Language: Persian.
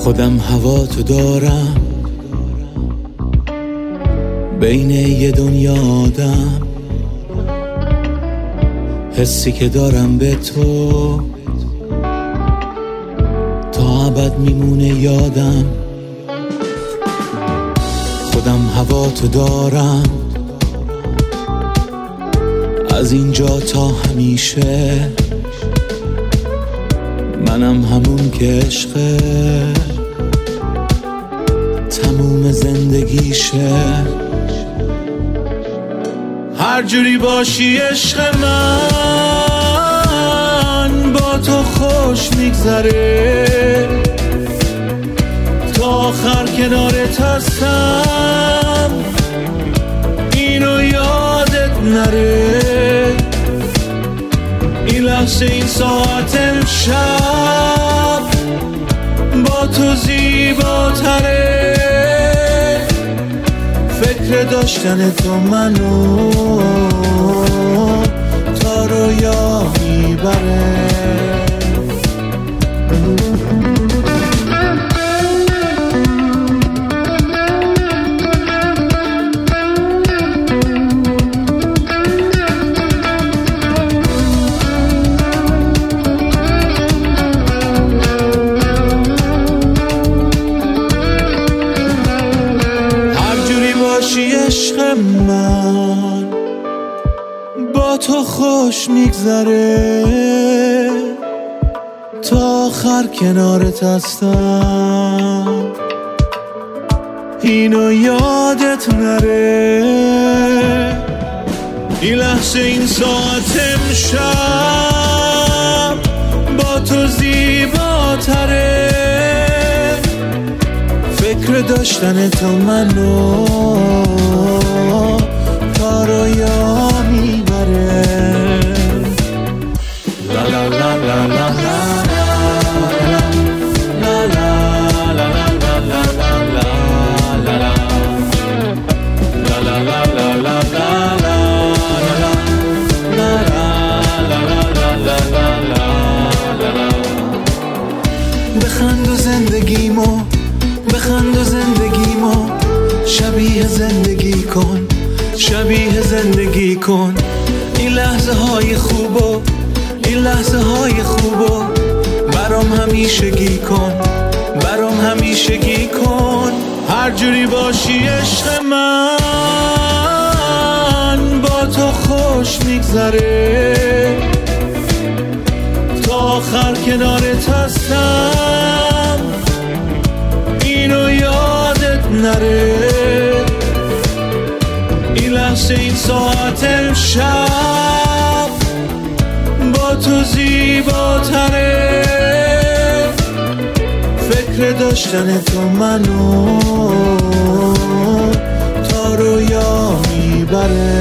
خودم هوا تو دارم، بین یه دنیا آدم. حسی که دارم به تو تا ابد میمونه یادم. خودم هوا تو دارم، از اینجا تا همیشه. منم همون که عشقه تموم زندگیشه. هر جوری باشی عشق من، با تو خوش میگذره. تا آخر کنارت هستم، اینو یادت نره. این لحظه این ساعت امشب با تو زیباتره. فکر داشتن تو منو تا رویا میبره. عشق من با تو خوش میگذره. تا آخر کنارت هستم، اینو یادت نره. این لحظه این ساعت امشب با تو زیباتره. فکر داشتن تو منو تا رویا میبره. لا لا لا لا لا بخند و زندگیمو، بخند و زندگیمو شبیه زندگی کن، شبیه زندگی کن. این لحظه های خوبو، این لحظه های خوبو برام همیشگی کن، برام همیشگی کن. هر جوری باشی عشق من، با تو خوش میگذره. تا آخر کنارت هستم، اینو یادت نره. این لحظه این ساعت امشب با تو زیباتره. فکر داشتن تو منو تا رویا میبره.